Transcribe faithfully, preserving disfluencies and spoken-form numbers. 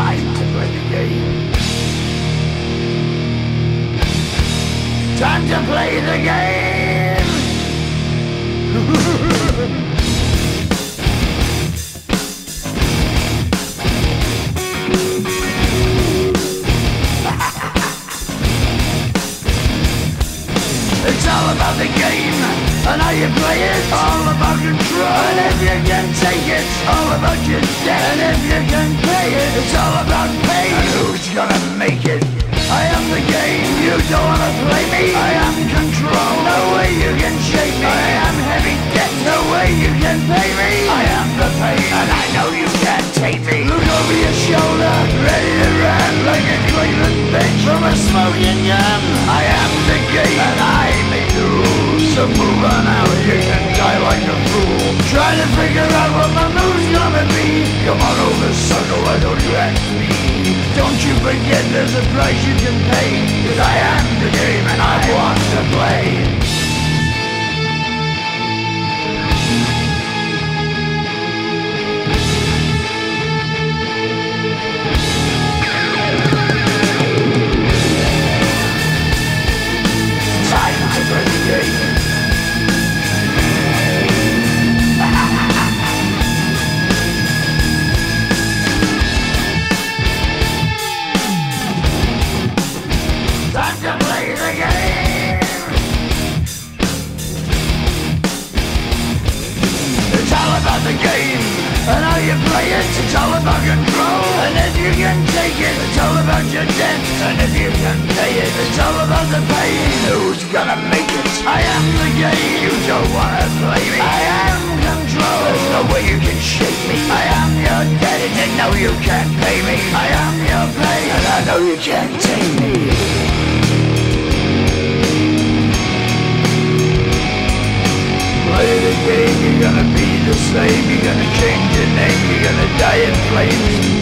Time to play the game. Time to play the game. It's all about the game and how you play it. All about control, and if you can take it, all about your debt. And if you can pay it, it's all about pain. And who's gonna make it? I am the game, you don't wanna play me. I am control, no way you can shake me. I am heavy debt, no way you can pay me. I am the pain, and I know you can't take me. Look over your shoulder, ready to run like a Cleveland bitch from a smoking gun. I am the game, and I make the rules. So move on out, you can die like a fool. Try to figure out what my move's gonna be. Come on over, sucker, why don't you ask me? Don't you forget there's a price you can pay. Cause I am the game and I want to play. Time to play the game. Time to play the game. It's all about the game and how you play it. It's all about control, and if you can take it, it's all about your debt. And if you can pay it, it's all about the pain. Who's gonna make it? I am the game. You don't wanna play me. I am control. There's no way you can shake me. I am your debt, and you know you can't pay me. I am your pain, and I know you can't take me. Play the game, you're gonna be the same. You're gonna change your name, you're gonna die in flames.